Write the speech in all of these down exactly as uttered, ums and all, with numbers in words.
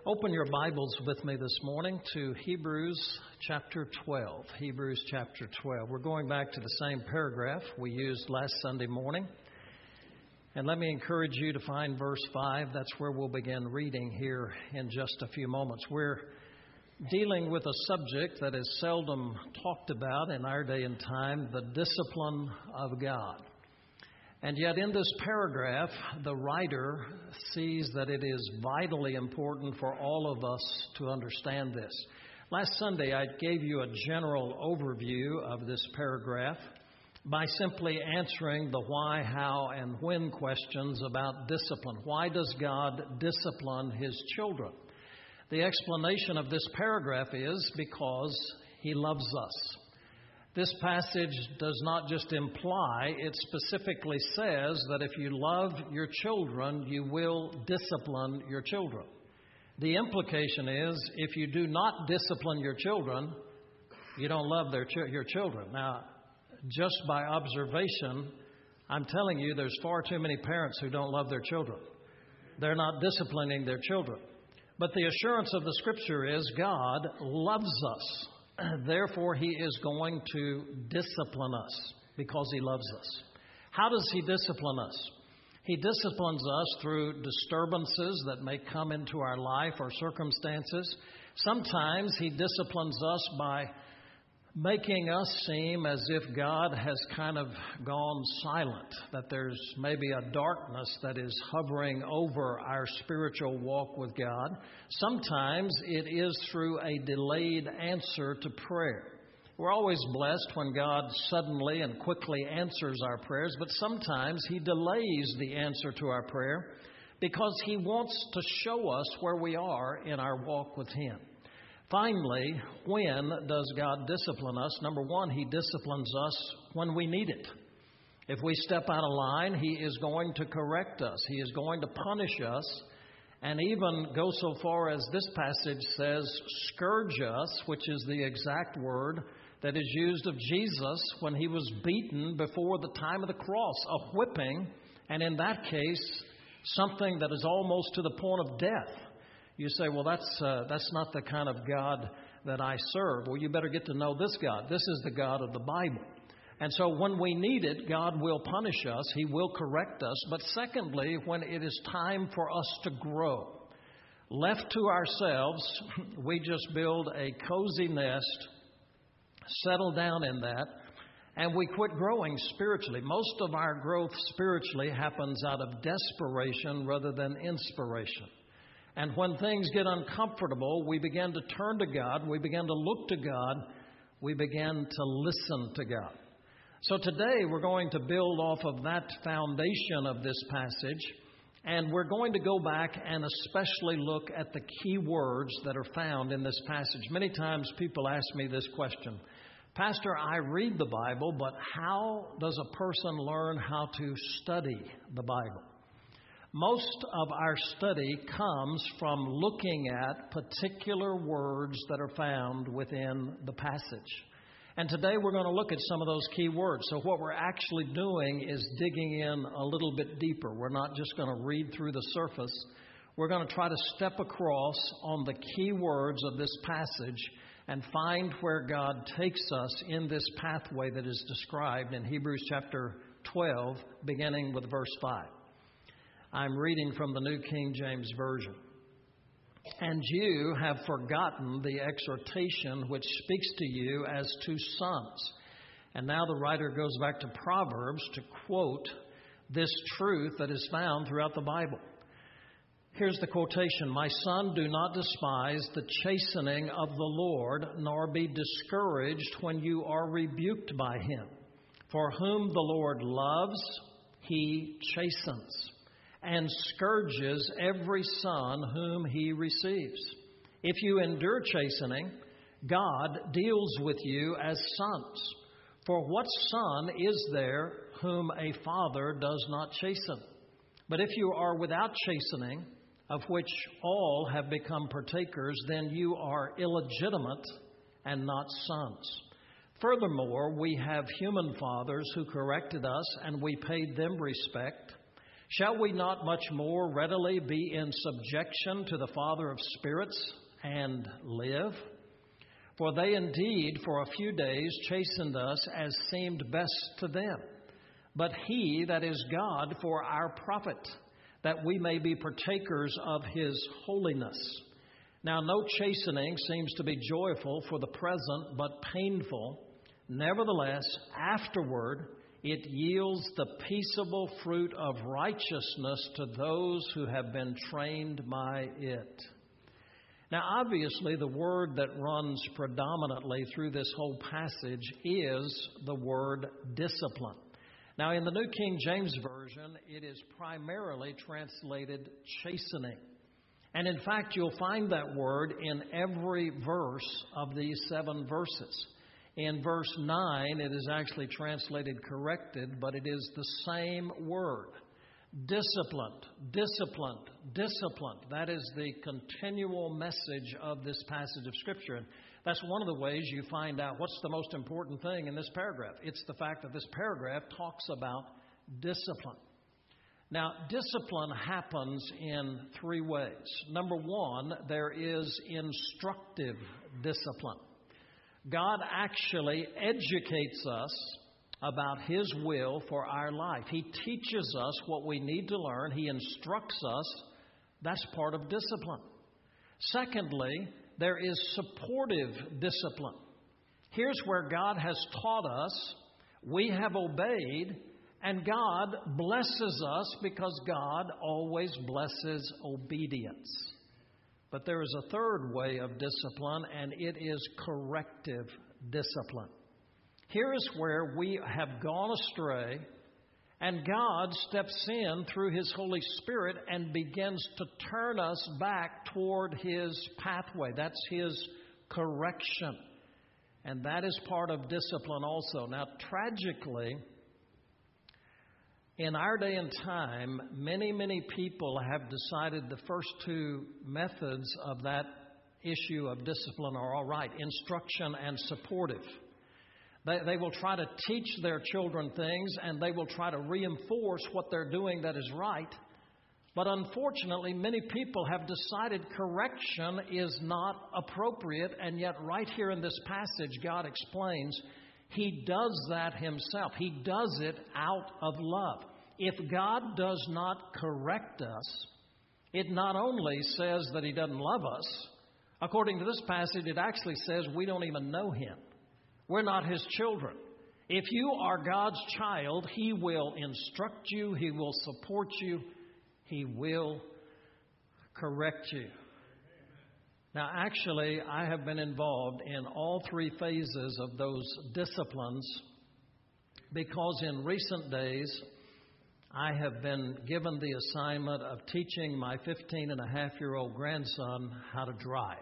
Open your Bibles with me this morning to Hebrews chapter twelve. Hebrews chapter twelve. We're going back to the same paragraph we used last Sunday morning. And let me encourage you to find verse five. That's where we'll begin reading here in just a few moments. We're dealing with a subject that is seldom talked about in our day and time, the discipline of God. And yet in this paragraph, the writer sees that it is vitally important for all of us to understand this. Last Sunday, I gave you a general overview of this paragraph by simply answering the why, how, and when questions about discipline. Why does God discipline His children? The explanation of this paragraph is because He loves us. This passage does not just imply, it specifically says that if you love your children, you will discipline your children. The implication is if you do not discipline your children, you don't love their ch- your children. Now, just by observation, I'm telling you there's far too many parents who don't love their children. They're not disciplining their children. But the assurance of the Scripture is God loves us. Therefore, He is going to discipline us because He loves us. How does He discipline us? He disciplines us through disturbances that may come into our life or circumstances. Sometimes He disciplines us by making us seem as if God has kind of gone silent, that there's maybe a darkness that is hovering over our spiritual walk with God. Sometimes it is through a delayed answer to prayer. We're always blessed when God suddenly and quickly answers our prayers, but sometimes He delays the answer to our prayer because He wants to show us where we are in our walk with Him. Finally, when does God discipline us? Number one, He disciplines us when we need it. If we step out of line, He is going to correct us. He is going to punish us and even go so far as this passage says, scourge us, which is the exact word that is used of Jesus when He was beaten before the time of the cross, a whipping, and in that case, something that is almost to the point of death. You say, well, that's uh, that's not the kind of God that I serve. Well, you better get to know this God. This is the God of the Bible. And so when we need it, God will punish us. He will correct us. But secondly, when it is time for us to grow, left to ourselves, we just build a cozy nest, settle down in that, and we quit growing spiritually. Most of our growth spiritually happens out of desperation rather than inspiration. And when things get uncomfortable, we begin to turn to God, we begin to look to God, we begin to listen to God. So today we're going to build off of that foundation of this passage, and we're going to go back and especially look at the key words that are found in this passage. Many times people ask me this question, Pastor, I read the Bible, but how does a person learn how to study the Bible? Most of our study comes from looking at particular words that are found within the passage. And today we're going to look at some of those key words. So what we're actually doing is digging in a little bit deeper. We're not just going to read through the surface. We're going to try to step across on the key words of this passage and find where God takes us in this pathway that is described in Hebrews chapter twelve, beginning with verse five. I'm reading from the New King James Version. And you have forgotten the exhortation which speaks to you as to sons. And now the writer goes back to Proverbs to quote this truth that is found throughout the Bible. Here's the quotation. My son, do not despise the chastening of the Lord, nor be discouraged when you are rebuked by Him. For whom the Lord loves, He chastens, and scourges every son whom He receives. If you endure chastening, God deals with you as sons. For what son is there whom a father does not chasten? But if you are without chastening, of which all have become partakers, then you are illegitimate and not sons. Furthermore, we have human fathers who corrected us, and we paid them respect. Shall we not much more readily be in subjection to the Father of spirits and live? For they indeed for a few days chastened us as seemed best to them. But he, that is God, for our profit, that we may be partakers of his holiness. Now no chastening seems to be joyful for the present, but painful. Nevertheless, afterward it yields the peaceable fruit of righteousness to those who have been trained by it. Now, obviously, the word that runs predominantly through this whole passage is the word discipline. Now, in the New King James Version, it is primarily translated chastening. And in fact, you'll find that word in every verse of these seven verses. In verse nine, it is actually translated corrected, but it is the same word. Disciplined, disciplined, disciplined. That is the continual message of this passage of Scripture. And that's one of the ways you find out what's the most important thing in this paragraph. It's the fact that this paragraph talks about discipline. Now, discipline happens in three ways. Number one, there is instructive discipline. God actually educates us about his will for our life. He teaches us what we need to learn. He instructs us. That's part of discipline. Secondly, there is supportive discipline. Here's where God has taught us, we have obeyed, and God blesses us because God always blesses obedience. But there is a third way of discipline, and it is corrective discipline. Here is where we have gone astray, and God steps in through his Holy Spirit and begins to turn us back toward his pathway. That's his correction. And that is part of discipline also. Now, tragically, in our day and time, many, many people have decided the first two methods of that issue of discipline are all right, instruction and supportive. They, they will try to teach their children things, and they will try to reinforce what they're doing that is right. But unfortunately, many people have decided correction is not appropriate, and yet right here in this passage, God explains he does that himself. He does it out of love. If God does not correct us, it not only says that he doesn't love us. According to this passage, it actually says we don't even know him. We're not his children. If you are God's child, he will instruct you, he will support you, he will correct you. Now, actually, I have been involved in all three phases of those disciplines because in recent days, I have been given the assignment of teaching my fifteen and a half year old grandson how to drive.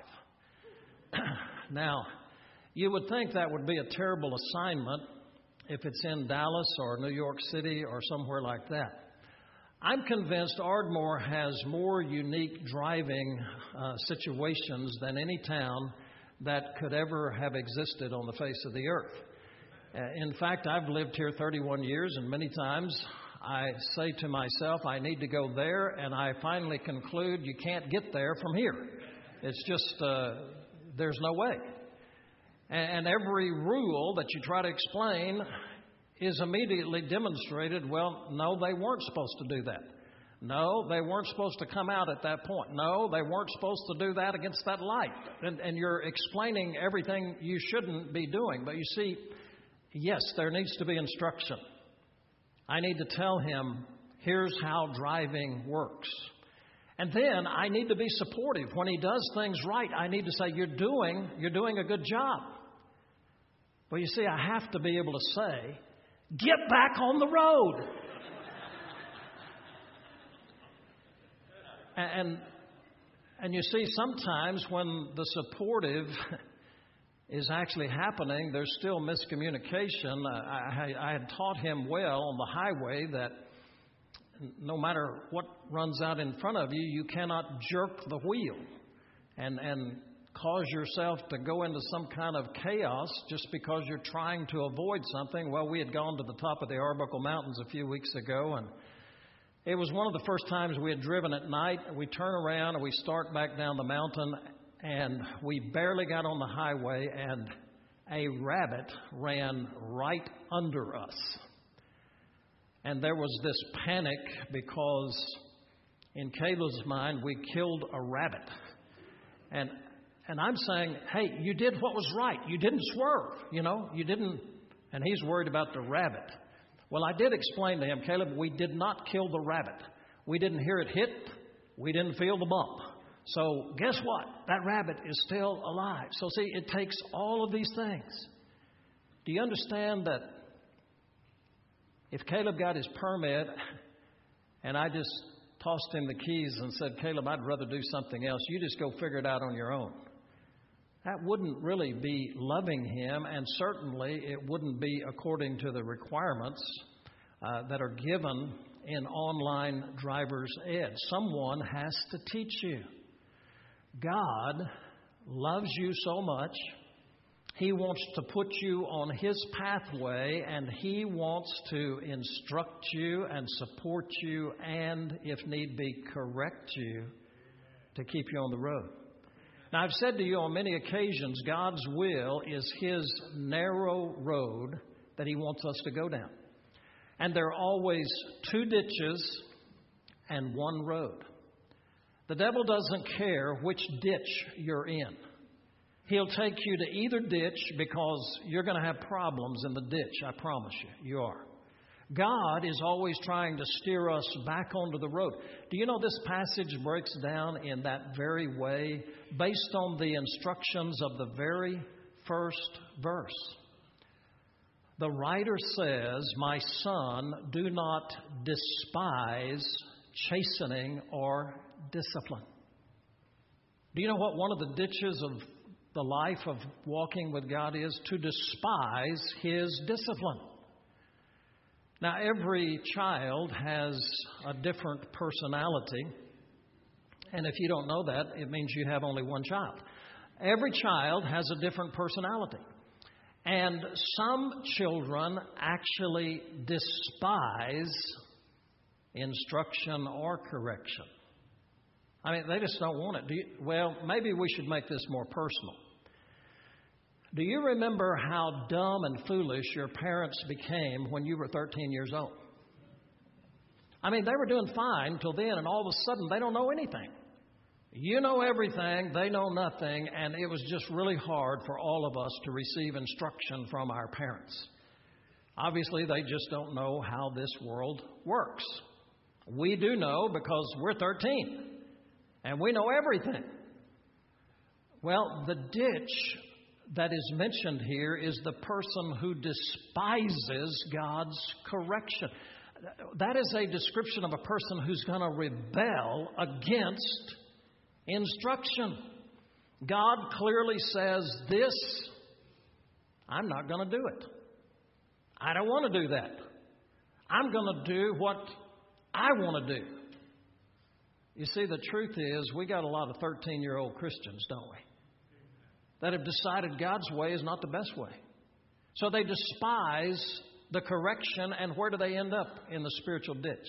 Now, you would think that would be a terrible assignment if it's in Dallas or New York City or somewhere like that. I'm convinced Ardmore has more unique driving uh, situations than any town that could ever have existed on the face of the earth. Uh, in fact, I've lived here thirty-one years, and many times I say to myself, I need to go there, and I finally conclude you can't get there from here. It's just, uh, there's no way. And every rule that you try to explain is immediately demonstrated, well, no, they weren't supposed to do that. No, they weren't supposed to come out at that point. No, they weren't supposed to do that against that light. And, and you're explaining everything you shouldn't be doing. But you see, yes, there needs to be instruction. I need to tell him, here's how driving works. And then I need to be supportive. When he does things right, I need to say, you're doing, you're doing a good job. Well, you see, I have to be able to say, get back on the road. and, and you see, sometimes when the supportive is actually happening, there's still miscommunication. I, I, I had taught him well on the highway that no matter what runs out in front of you, you cannot jerk the wheel and, and cause yourself to go into some kind of chaos just because you're trying to avoid something. Well, we had gone to the top of the Arbuckle Mountains a few weeks ago, and It was one of the first times we had driven at night. We turn around and we start back down the mountain, and we barely got on the highway, and a rabbit ran right under us. And there was this panic because in Caleb's mind, we killed a rabbit. And and I'm saying, hey, you did what was right. You didn't swerve, you know. You didn't, and he's worried about the rabbit. Well, I did explain to him, Caleb, we did not kill the rabbit. We didn't hear it hit. We didn't feel the bump. So guess what? That rabbit is still alive. So see, it takes all of these things. Do you understand that if Caleb got his permit and I just tossed him the keys and said, Caleb, I'd rather do something else, you just go figure it out on your own, that wouldn't really be loving him, and certainly it wouldn't be according to the requirements uh, that are given in online driver's ed. Someone has to teach you. God loves you so much. He wants to put you on His pathway, and He wants to instruct you and support you and, if need be, correct you to keep you on the road. Now, I've said to you on many occasions, God's will is His narrow road that He wants us to go down. And there are always two ditches and one road. The devil doesn't care which ditch you're in. He'll take you to either ditch because you're going to have problems in the ditch, I promise you. You are. God is always trying to steer us back onto the road. Do you know this passage breaks down in that very way based on the instructions of the very first verse? The writer says, my son, do not despise chastening or discipline. Do you know what one of the ditches of the life of walking with God is? To despise His discipline. Now, every child has a different personality, and if you don't know that, it means you have only one child. Every child has a different personality, and some children actually despise instruction or correction. I mean, they just don't want it. Do you, well, maybe we should make this more personal. Do you remember how dumb and foolish your parents became when you were thirteen years old? I mean, they were doing fine till then, and all of a sudden they don't know anything. You know everything, they know nothing, and it was just really hard for all of us to receive instruction from our parents. Obviously, they just don't know how this world works. We do know because we're thirteen, and we know everything. Well, the ditch that is mentioned here is the person who despises God's correction. That is a description of a person who's going to rebel against instruction. God clearly says this, I'm not going to do it. I don't want to do that. I'm going to do what I want to do. You see, the truth is we got a lot of thirteen-year-old Christians, don't we? That have decided God's way is not the best way. So they despise the correction, and where do they end up? In the spiritual ditch.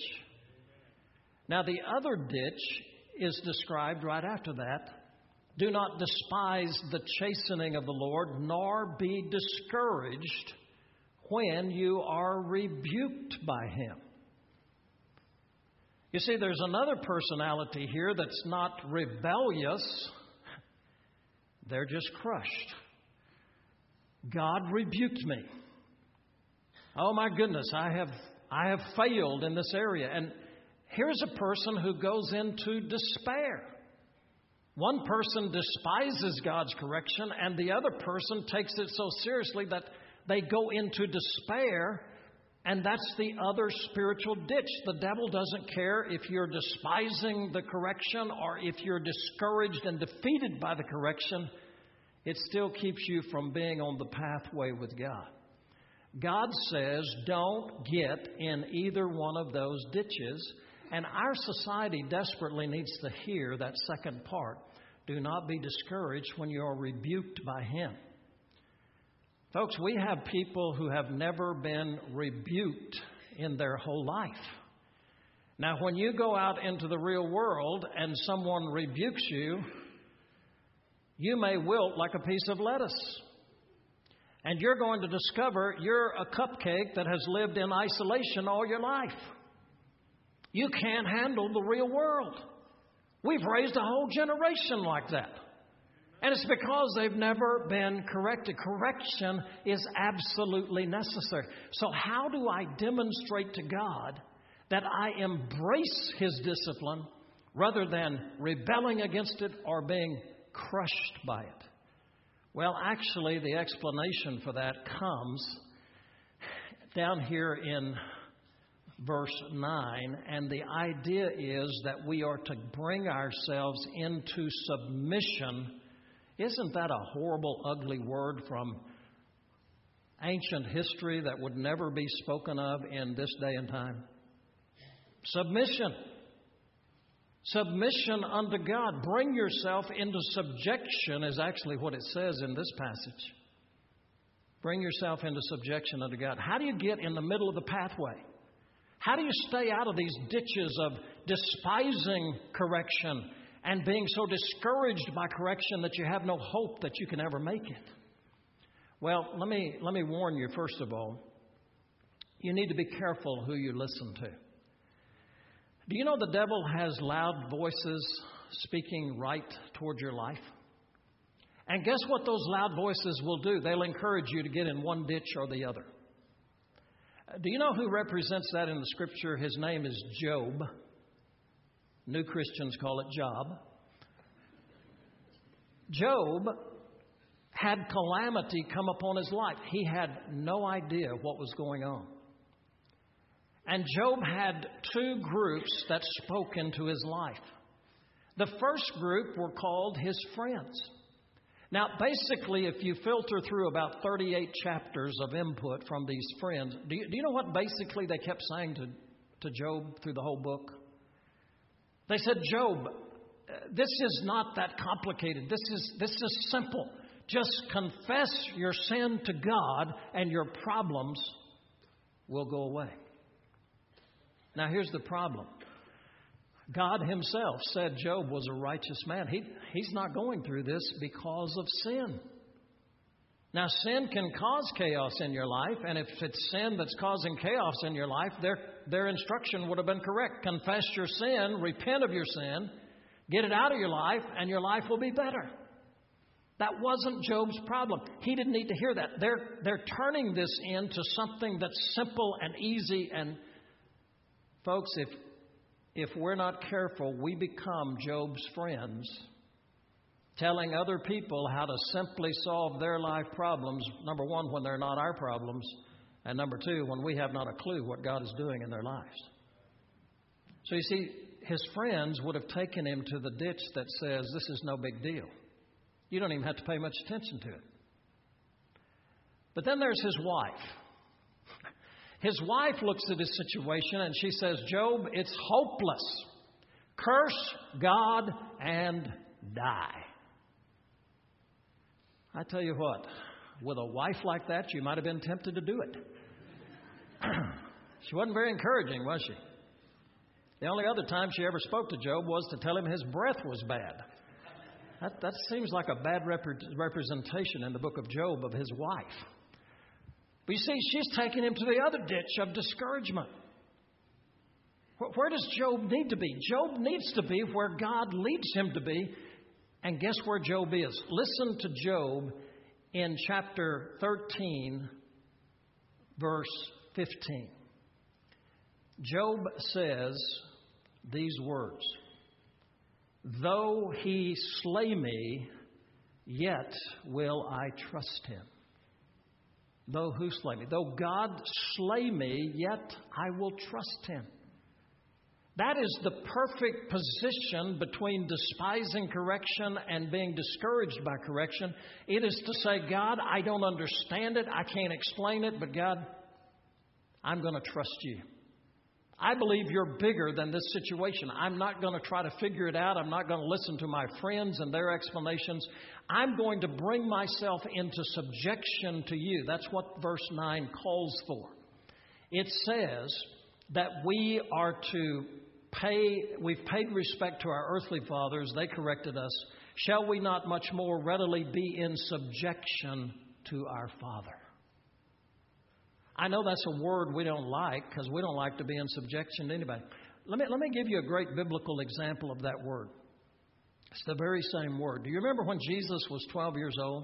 Now, the other ditch is described right after that. Do not despise the chastening of the Lord, nor be discouraged when you are rebuked by Him. You see, there's another personality here that's not rebellious. They're just crushed. God rebuked me. Oh my goodness, I have I have failed in this area. And here's a person who goes into despair. One person despises God's correction, and the other person takes it so seriously that they go into despair, and that's the other spiritual ditch. The devil doesn't care if you're despising the correction or if you're discouraged and defeated by the correction. It still keeps you from being on the pathway with God. God says don't get in either one of those ditches. And our society desperately needs to hear that second part. Do not be discouraged when you are rebuked by Him. Folks, we have people who have never been rebuked in their whole life. Now, when you go out into the real world and someone rebukes you, you may wilt like a piece of lettuce. And you're going to discover you're a cupcake that has lived in isolation all your life. You can't handle the real world. We've raised a whole generation like that. And it's because they've never been corrected. Correction is absolutely necessary. So how do I demonstrate to God that I embrace His discipline rather than rebelling against it or being crushed by it? Well, actually, the explanation for that comes down here in verse nine, and the idea is that we are to bring ourselves into submission. Isn't that a horrible, ugly word from ancient history that would never be spoken of in this day and time? Submission. Submission unto God. Bring yourself into subjection is actually what it says in this passage. Bring yourself into subjection unto God. How do you get in the middle of the pathway? How do you stay out of these ditches of despising correction and being so discouraged by correction that you have no hope that you can ever make it? Well, let me, let me warn you, first of all, you need to be careful who you listen to. Do you know the devil has loud voices speaking right toward your life? And guess what those loud voices will do? They'll encourage you to get in one ditch or the other. Do you know who represents that in the Scripture? His name is Job. New Christians call it Job. Job had calamity come upon his life. He had no idea what was going on. And Job had two groups that spoke into his life. The first group were called his friends. Now, basically, if you filter through about thirty-eight chapters of input from these friends, do you, do you know what basically they kept saying to, to Job through the whole book? They said, Job, this is not that complicated. This is, this is simple. Just confess your sin to God and your problems will go away. Now, here's the problem. God Himself said Job was a righteous man. He, he's not going through this because of sin. Now, sin can cause chaos in your life, and if it's sin that's causing chaos in your life, their, their instruction would have been correct. Confess your sin, repent of your sin, get it out of your life, and your life will be better. That wasn't Job's problem. He didn't need to hear that. They're, they're turning this into something that's simple and easy. And folks, if, if we're not careful, we become Job's friends, telling other people how to simply solve their life problems, number one, when they're not our problems, and number two, when we have not a clue what God is doing in their lives. So you see, his friends would have taken him to the ditch that says, this is no big deal. You don't even have to pay much attention to it. But then there's his wife. His wife looks at his situation and she says, Job, it's hopeless. Curse God and die. I tell you what, with a wife like that, you might have been tempted to do it. She wasn't very encouraging, was she? The only other time she ever spoke to Job was to tell him his breath was bad. That, that seems like a bad rep- representation in the book of Job of his wife. But you see, she's taking him to the other ditch of discouragement. Where, where does Job need to be? Job needs to be where God leads him to be. And guess where Job is? Listen to Job in chapter thirteen, verse fifteen. Job says these words, though he slay me, yet will I trust him. Though who slay me? Though God slay me, yet I will trust him. That is the perfect position between despising correction and being discouraged by correction. It is to say, God, I don't understand it. I can't explain it, but God, I'm going to trust you. I believe you're bigger than this situation. I'm not going to try to figure it out. I'm not going to listen to my friends and their explanations. I'm going to bring myself into subjection to you. That's what verse nine calls for. It says that we are to pay, we've paid respect to our earthly fathers. They corrected us. Shall we not much more readily be in subjection to our Father? I know that's a word we don't like because we don't like to be in subjection to anybody. Let me, let me give you a great biblical example of that word. It's the very same word. Do you remember when Jesus was twelve years old?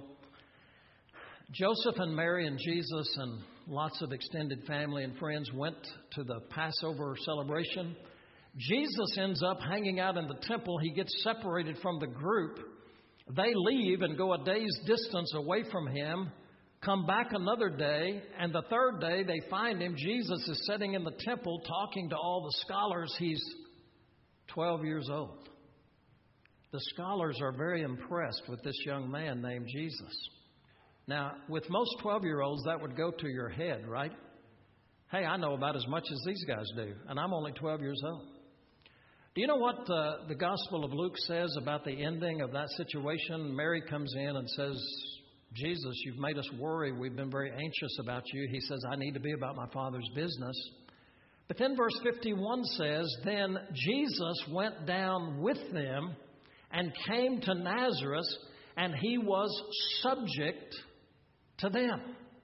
Joseph and Mary and Jesus and lots of extended family and friends went to the Passover celebration. Jesus ends up hanging out in the temple. He gets separated from the group. They leave and go a day's distance away from him, come back another day, and the third day they find him. Jesus is sitting in the temple talking to all the scholars. He's twelve years old. The scholars are very impressed with this young man named Jesus. Now, with most twelve-year-olds, that would go to your head, right? Hey, I know about as much as these guys do, and I'm only twelve years old. Do you know what uh, the Gospel of Luke says about the ending of that situation? Mary comes in and says, Jesus, you've made us worry. We've been very anxious about you. He says, I need to be about my Father's business. But then verse fifty-one says, then Jesus went down with them and came to Nazareth, and he was subject to them.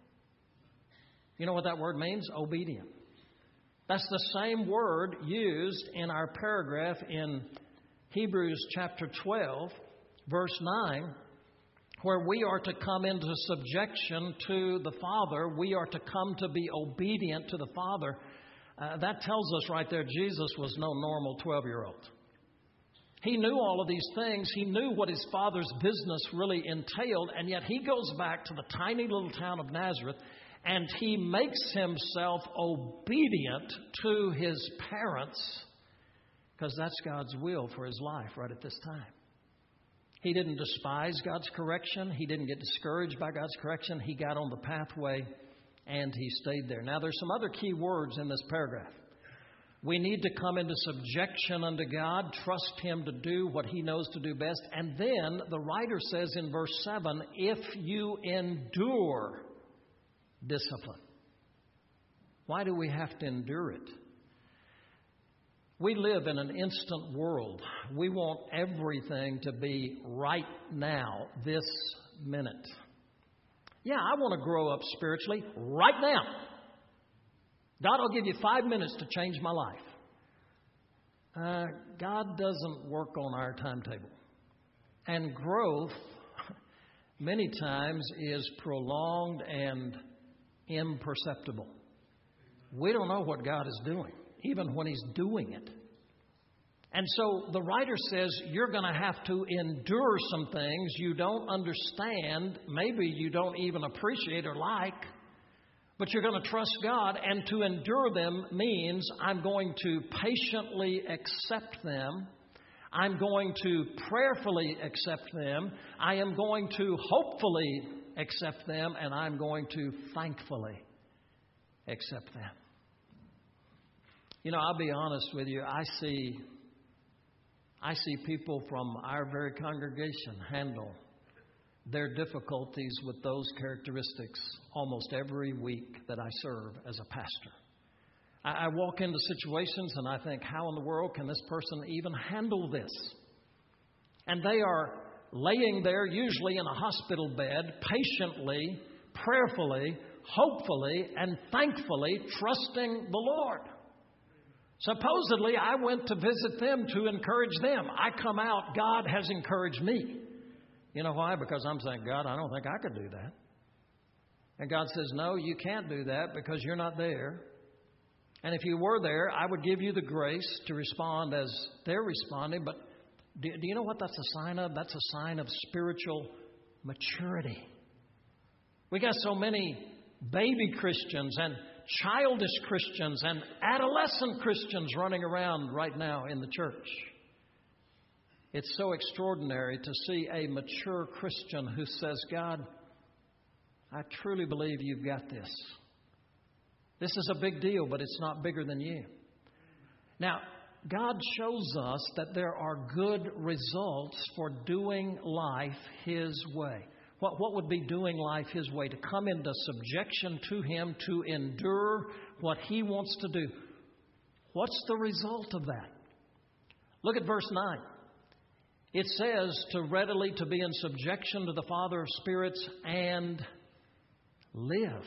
You know what that word means? Obedient. That's the same word used in our paragraph in Hebrews chapter twelve, verse nine, where we are to come into subjection to the Father. We are to come to be obedient to the Father. Uh, that tells us right there Jesus was no normal twelve-year-old. He knew all of these things. He knew what his Father's business really entailed, and yet he goes back to the tiny little town of Nazareth, and he makes himself obedient to his parents, because that's God's will for his life right at this time. He didn't despise God's correction. He didn't get discouraged by God's correction. He got on the pathway, and he stayed there. Now, there's some other key words in this paragraph. We need to come into subjection unto God, trust Him to do what He knows to do best. And then the writer says in verse seven, if you endure discipline. Why do we have to endure it? We live in an instant world. We want everything to be right now, this minute. Yeah, I want to grow up spiritually right now. God will give you five minutes to change my life. Uh, God doesn't work on our timetable. And growth, many times, is prolonged and imperceptible. We don't know what God is doing, even when He's doing it. And so the writer says you're going to have to endure some things you don't understand, maybe you don't even appreciate or like, but you're going to trust God, and to endure them means I'm going to patiently accept them. I'm going to prayerfully accept them. I am going to hopefully accept them, and I'm going to thankfully accept them. You know, I'll be honest with you. I see, I see people from our very congregation handle their difficulties with those characteristics almost every week that I serve as a pastor. I, I walk into situations and I think, how in the world can this person even handle this? And they are laying there, usually in a hospital bed, patiently, prayerfully, hopefully, and thankfully trusting the Lord. Supposedly, I went to visit them to encourage them. I come out, God has encouraged me. You know why? Because I'm saying, God, I don't think I could do that. And God says, no, you can't do that because you're not there. And if you were there, I would give you the grace to respond as they're responding. But do, do you know what that's a sign of? That's a sign of spiritual maturity. We got so many baby Christians and childish Christians and adolescent Christians running around right now in the church. It's so extraordinary to see a mature Christian who says, God, I truly believe you've got this. This is a big deal, but it's not bigger than you. Now, God shows us that there are good results for doing life His way. What, what would be doing life His way? To come into subjection to Him, to endure what He wants to do. What's the result of that? Look at verse nine. It says to readily to be in subjection to the Father of spirits and live.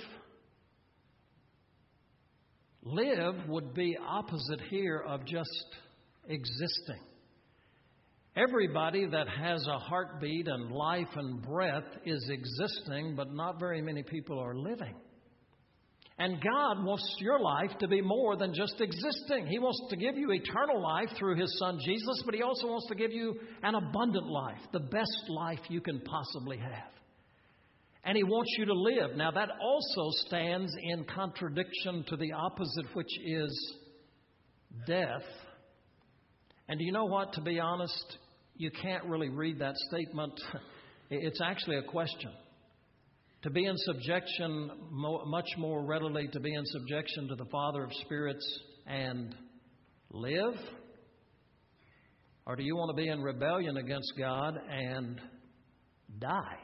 Live would be opposite here of just existing. Everybody that has a heartbeat and life and breath is existing, but not very many people are living. And God wants your life to be more than just existing. He wants to give you eternal life through His Son Jesus, but He also wants to give you an abundant life, the best life you can possibly have. And He wants you to live. Now that also stands in contradiction to the opposite, which is death. And do you know what? To be honest, you can't really read that statement. It's actually a question. To be in subjection, much more readily to be in subjection to the Father of spirits and live? Or do you want to be in rebellion against God and die?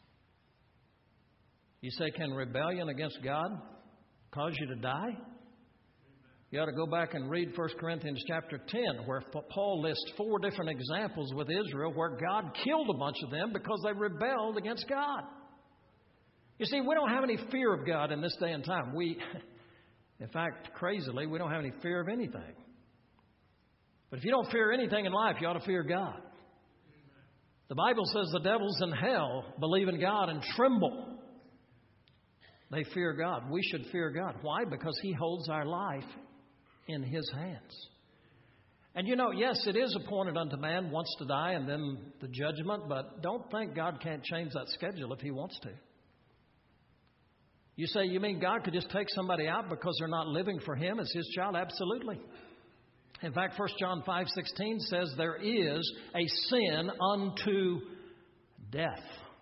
You say, can rebellion against God cause you to die? You ought to go back and read First Corinthians chapter ten, where Paul lists four different examples with Israel where God killed a bunch of them because they rebelled against God. You see, we don't have any fear of God in this day and time. We, in fact, crazily, we don't have any fear of anything. But if you don't fear anything in life, you ought to fear God. The Bible says the devils in hell believe in God and tremble. They fear God. We should fear God. Why? Because He holds our life in His hands. And you know, yes, it is appointed unto man once to die and then the judgment, but don't think God can't change that schedule if He wants to. You say, you mean God could just take somebody out because they're not living for Him as His child? Absolutely. In fact, First John five sixteen says there is a sin unto death.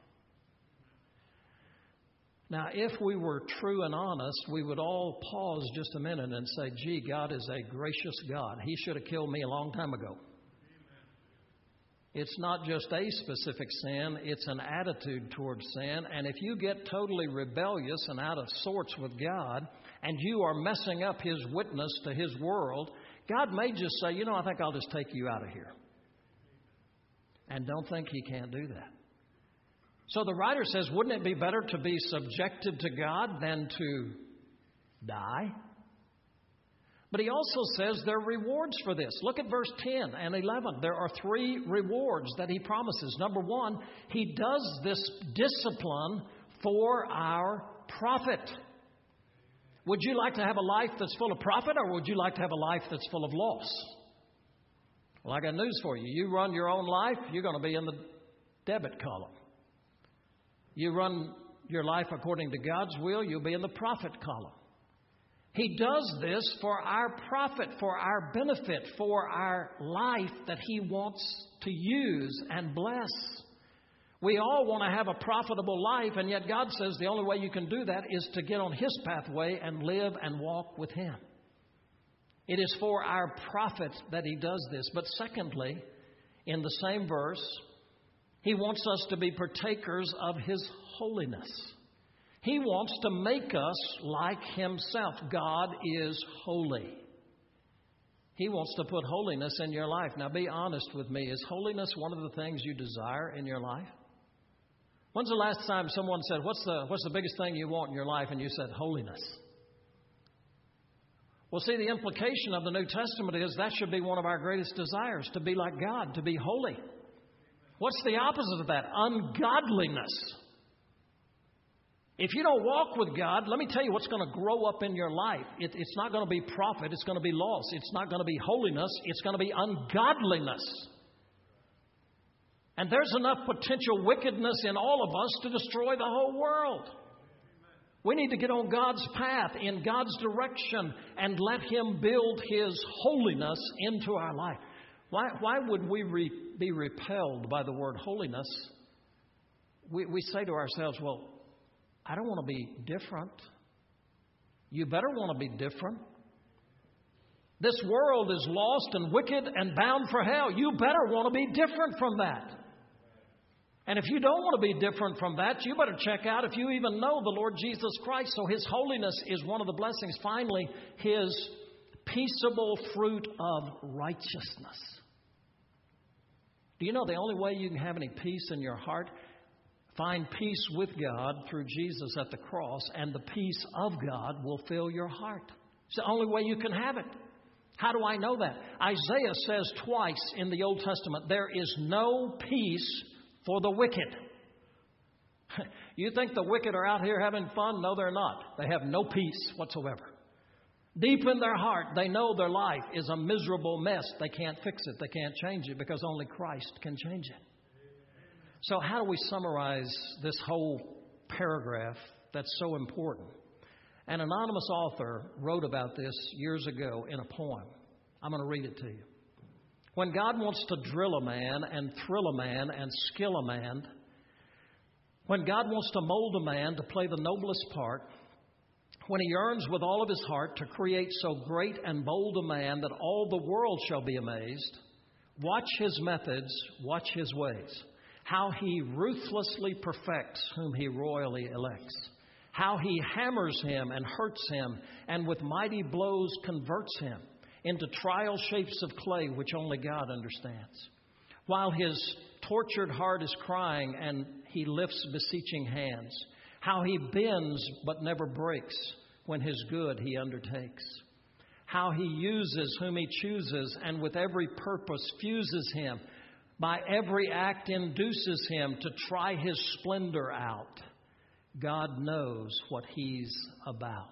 Now, if we were true and honest, we would all pause just a minute and say, gee, God is a gracious God. He should have killed me a long time ago. It's not just a specific sin, it's an attitude towards sin. And if you get totally rebellious and out of sorts with God, and you are messing up His witness to His world, God may just say, you know, I think I'll just take you out of here. And don't think He can't do that. So the writer says, wouldn't it be better to be subjected to God than to die? But he also says there are rewards for this. Look at verse ten and eleven. There are three rewards that He promises. Number one, He does this discipline for our profit. Would you like to have a life that's full of profit, or would you like to have a life that's full of loss? Well, I got news for you. You run your own life, you're going to be in the debit column. You run your life according to God's will, you'll be in the profit column. He does this for our profit, for our benefit, for our life that He wants to use and bless. We all want to have a profitable life, and yet God says the only way you can do that is to get on His pathway and live and walk with Him. It is for our profit that He does this. But secondly, in the same verse, He wants us to be partakers of His holiness. He wants to make us like Himself. God is holy. He wants to put holiness in your life. Now be honest with me. Is holiness one of the things you desire in your life? When's the last time someone said, what's the, what's the biggest thing you want in your life? And you said, holiness. Well, see, the implication of the New Testament is that should be one of our greatest desires, to be like God, to be holy. What's the opposite of that? Ungodliness. If you don't walk with God, let me tell you what's going to grow up in your life. It, it's not going to be profit. It's going to be loss. It's not going to be holiness. It's going to be ungodliness. And there's enough potential wickedness in all of us to destroy the whole world. We need to get on God's path, in God's direction, and let Him build His holiness into our life. Why, why would we re, be repelled by the word holiness? We, we say to ourselves, well, I don't want to be different. You better want to be different. This world is lost and wicked and bound for hell. You better want to be different from that. And if you don't want to be different from that, you better check out if you even know the Lord Jesus Christ. So His holiness is one of the blessings. Finally, His peaceable fruit of righteousness. Do you know the only way you can have any peace in your heart? Find peace with God through Jesus at the cross, and the peace of God will fill your heart. It's the only way you can have it. How do I know that? Isaiah says twice in the Old Testament, there is no peace for the wicked. You think the wicked are out here having fun? No, they're not. They have no peace whatsoever. Deep in their heart, they know their life is a miserable mess. They can't fix it. They can't change it because only Christ can change it. So how do we summarize this whole paragraph that's so important? An anonymous author wrote about this years ago in a poem. I'm going to read it to you. When God wants to drill a man and thrill a man and skill a man, when God wants to mold a man to play the noblest part, when He yearns with all of His heart to create so great and bold a man that all the world shall be amazed, watch His methods, watch His ways, how He ruthlessly perfects whom He royally elects, how He hammers him and hurts him, and with mighty blows converts him into trial shapes of clay which only God understands. While his tortured heart is crying and he lifts beseeching hands, how He bends but never breaks when His good He undertakes, how He uses whom He chooses and with every purpose fuses him, by every act induces him to try His splendor out. God knows what He's about.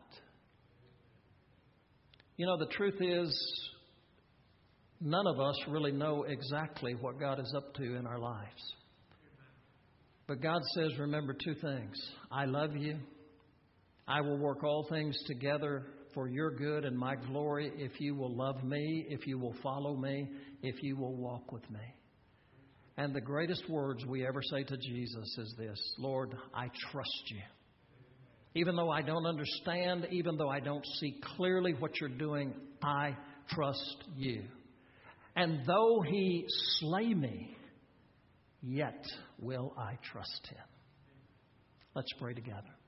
You know, the truth is, none of us really know exactly what God is up to in our lives. But God says, remember two things. I love you. I will work all things together for your good and my glory if you will love me, if you will follow me, if you will walk with me. And the greatest words we ever say to Jesus is this: Lord, I trust you. Even though I don't understand, even though I don't see clearly what you're doing, I trust you. And though He slay me, yet will I trust Him. Let's pray together.